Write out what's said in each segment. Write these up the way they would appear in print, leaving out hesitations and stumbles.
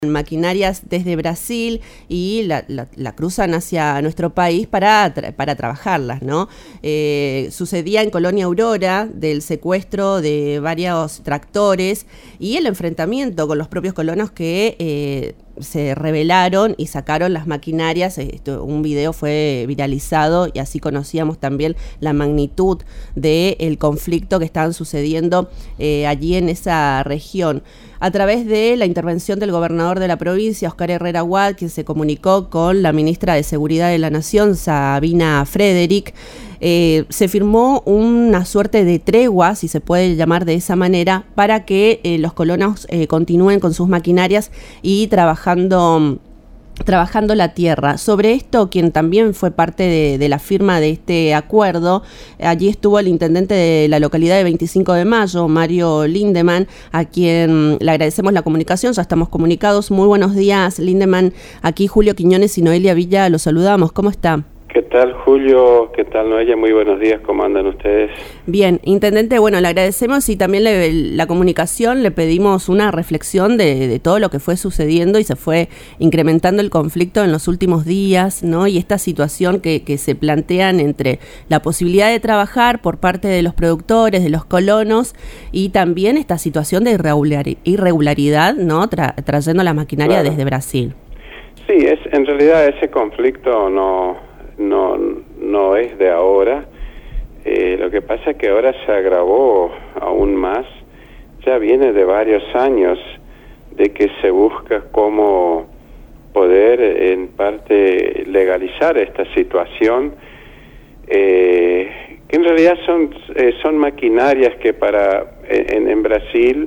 maquinarias desde Brasil y la cruzan hacia nuestro país para trabajarlas, ¿no? Sucedía en Colonia Aurora del secuestro de varios tractores y el enfrentamiento con los propios colonos que se rebelaron y sacaron las maquinarias. Un video fue viralizado y así conocíamos también la magnitud del conflicto que estaban sucediendo allí en esa región. A través de la intervención del gobernador de la provincia, Oscar Herrera Huad, quien se comunicó con la ministra de Seguridad de la Nación, Sabina Frederick, se firmó una suerte de tregua, si se puede llamar de esa manera, para que los colonos continúen con sus maquinarias y trabajando la tierra. Sobre esto, quien también fue parte de la firma de este acuerdo, allí estuvo el intendente de la localidad de 25 de Mayo, Mario Lindemann, a quien le agradecemos la comunicación. Ya estamos comunicados. Muy buenos días, Lindemann. Aquí Julio Quiñones y Noelia Villa los saludamos. ¿Cómo está? ¿Qué tal, Julio? ¿Qué tal, Noelia? Muy buenos días. ¿Cómo andan ustedes? Bien, intendente, bueno, le agradecemos y también la comunicación, le pedimos una reflexión de todo lo que fue sucediendo y se fue incrementando el conflicto en los últimos días, ¿no? Y esta situación que se plantean entre la posibilidad de trabajar por parte de los productores, de los colonos, y también esta situación de irregularidad, ¿no? Trayendo la maquinaria desde Brasil. Sí, en realidad ese conflicto no es de ahora. Lo que pasa es que ahora se agravó aún más. Ya viene de varios años de que se busca cómo poder en parte legalizar esta situación, que en realidad son maquinarias que en Brasil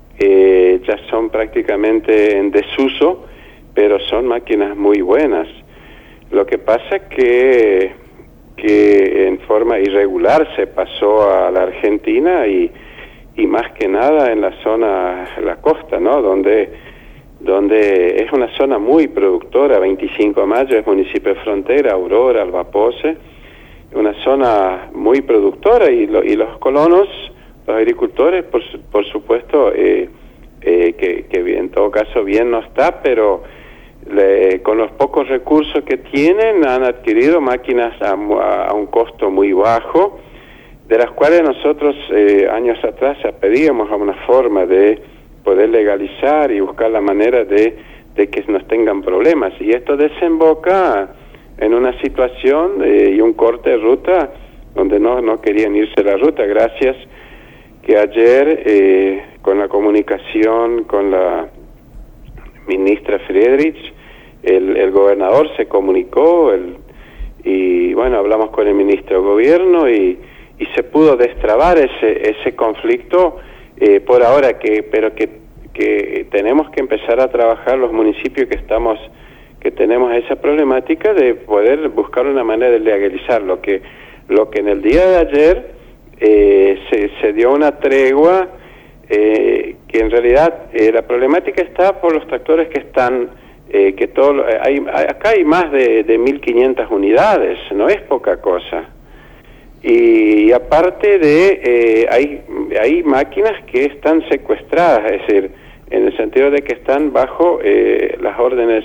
ya son prácticamente en desuso, pero son máquinas muy buenas. Lo que pasa es que en forma irregular se pasó a la Argentina y más que nada en la zona, la costa, ¿no? Donde es una zona muy productora. 25 de Mayo es municipio de frontera, Aurora, Albapose, una zona muy productora y los colonos, los agricultores, por supuesto, que en todo caso bien no está, pero con los pocos recursos que tienen han adquirido máquinas a un costo muy bajo, de las cuales nosotros años atrás pedíamos una forma de poder legalizar y buscar la manera de que nos tengan problemas, y esto desemboca en una situación y un corte de ruta donde no querían irse la ruta. Gracias que ayer con la comunicación con la ministra Friedrich, el gobernador se comunicó y bueno, hablamos con el ministro de Gobierno y se pudo destrabar ese conflicto por ahora, pero que tenemos que empezar a trabajar los municipios que tenemos esa problemática de poder buscar una manera de legalizar lo que en el día de ayer se dio una tregua, que en realidad la problemática está por los tractores que están acá hay más de 1.500 unidades, no es poca cosa, y aparte hay máquinas que están secuestradas, es decir, en el sentido de que están bajo las órdenes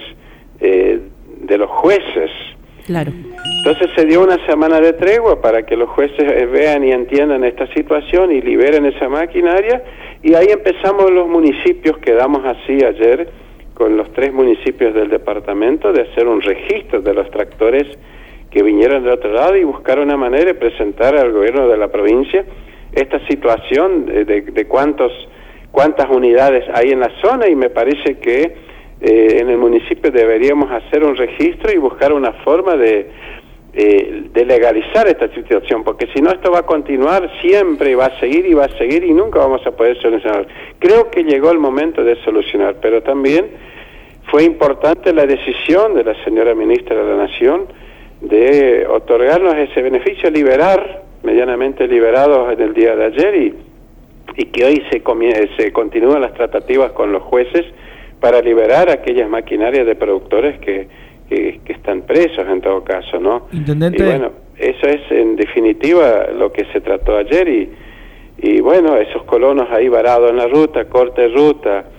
de los jueces. Claro. Entonces se dio una semana de tregua para que los jueces vean y entiendan esta situación y liberen esa maquinaria, y ahí empezamos los municipios, quedamos así ayer con los 3 municipios del departamento de hacer un registro de los tractores que vinieron del otro lado y buscar una manera de presentar al gobierno de la provincia esta situación de cuántas unidades hay en la zona, y me parece que en el municipio deberíamos hacer un registro y buscar una forma de legalizar esta situación, porque si no esto va a continuar siempre, va a seguir y nunca vamos a poder solucionar. Creo que llegó el momento de solucionar, pero también fue importante la decisión de la señora ministra de la Nación de otorgarnos ese beneficio, medianamente liberados en el día de ayer, y que hoy se continúan las tratativas con los jueces para liberar aquellas maquinarias de productores que están presos en todo caso, ¿no? Intendente. Y bueno, eso es en definitiva lo que se trató ayer, y bueno, esos colonos ahí varados en la ruta, corte de ruta,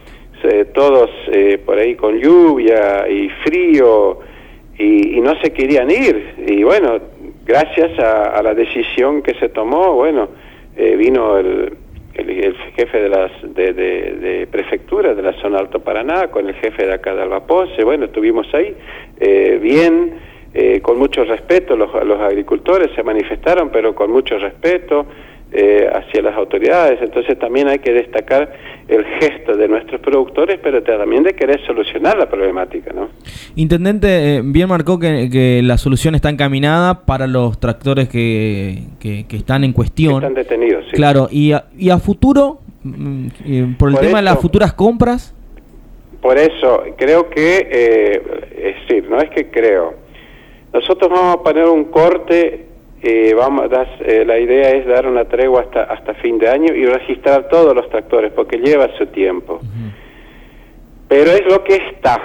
todos por ahí con lluvia y frío y no se querían ir. Y bueno, gracias a la decisión que se tomó, bueno, vino el jefe de prefectura de la zona Alto Paraná con el jefe de acá de Albapoce. Bueno, estuvimos ahí bien, con mucho respeto. Los agricultores se manifestaron, pero con mucho respeto hacia las autoridades. Entonces también hay que destacar el gesto de nuestros productores, pero también de querer solucionar la problemática, ¿no? Intendente, bien marcó que la solución está encaminada para los tractores que están en cuestión. Que están detenidos, sí. Claro, y a futuro, por el tema de las futuras compras. Por eso, creo que, es decir, no es que creo, nosotros vamos a poner un corte. La idea es dar una tregua hasta fin de año y registrar todos los tractores, porque lleva su tiempo. Pero es lo que está.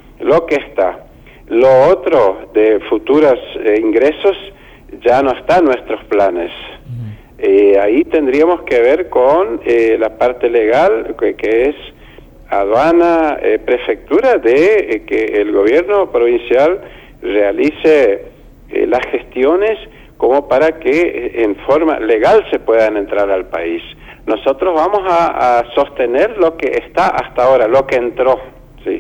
Lo otro de futuros ingresos ya no está en nuestros planes. Ahí tendríamos que ver con la parte legal, que es aduana, prefectura, de que el gobierno provincial realice las gestiones como para que en forma legal se puedan entrar al país. Nosotros vamos a sostener lo que está hasta ahora, lo que entró, sí.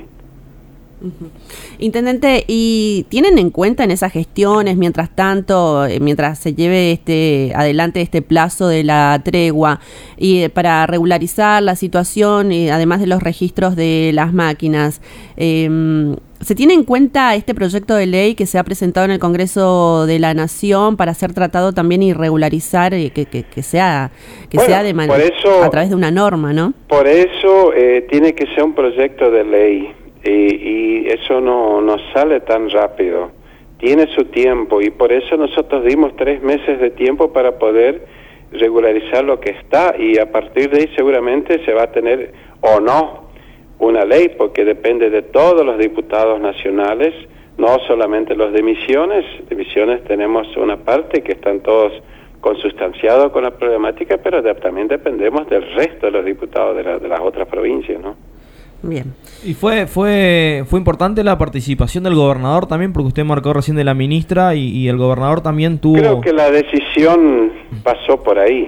Intendente, ¿y tienen en cuenta en esas gestiones, mientras tanto, mientras se lleve adelante este plazo de la tregua, y para regularizar la situación, además de los registros de las máquinas, ¿se tiene en cuenta este proyecto de ley que se ha presentado en el Congreso de la Nación para ser tratado también y regularizar, que sea de manera a través de una norma, ¿no? Por eso tiene que ser un proyecto de ley. Y eso no sale tan rápido, tiene su tiempo, y por eso nosotros dimos 3 meses de tiempo para poder regularizar lo que está, y a partir de ahí seguramente se va a tener o no una ley, porque depende de todos los diputados nacionales, no solamente los de Misiones. De Misiones tenemos una parte que están todos consustanciados con la problemática, pero también dependemos del resto de los diputados de las otras provincias, ¿no? Bien. Y fue importante la participación del gobernador también, porque usted marcó recién de la ministra y el gobernador también tuvo... Creo que la decisión pasó por ahí,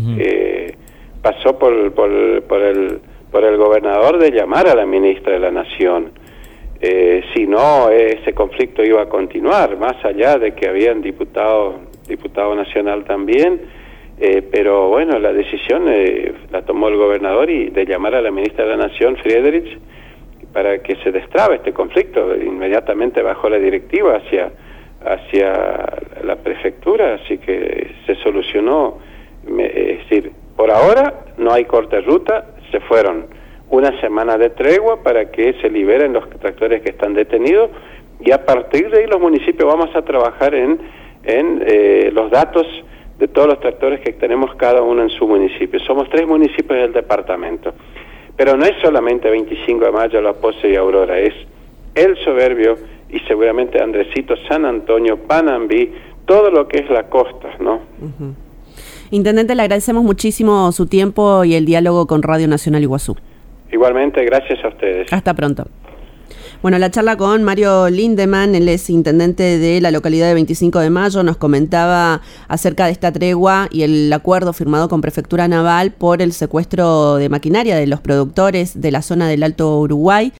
pasó por el gobernador de llamar a la ministra de la Nación. Si no, ese conflicto iba a continuar, más allá de que habían diputado nacional también. Pero bueno, la decisión la tomó el gobernador y de llamar a la ministra de la Nación, Friedrich, para que se destrabe este conflicto. Inmediatamente bajó la directiva hacia la prefectura, así que se solucionó. Es decir, por ahora no hay corte de ruta, se fueron una semana de tregua para que se liberen los tractores que están detenidos, y a partir de ahí los municipios vamos a trabajar en los datos de todos los tractores que tenemos cada uno en su municipio. Somos 3 municipios del departamento. Pero no es solamente 25 de Mayo, La Pose y Aurora, es El Soberbio y seguramente Andresito, San Antonio, Panambí, todo lo que es la costa, ¿no? Intendente, le agradecemos muchísimo su tiempo y el diálogo con Radio Nacional Iguazú. Igualmente, gracias a ustedes. Hasta pronto. Bueno, la charla con Mario Lindemann, él es intendente de la localidad de 25 de Mayo, nos comentaba acerca de esta tregua y el acuerdo firmado con Prefectura Naval por el secuestro de maquinaria de los productores de la zona del Alto Uruguay.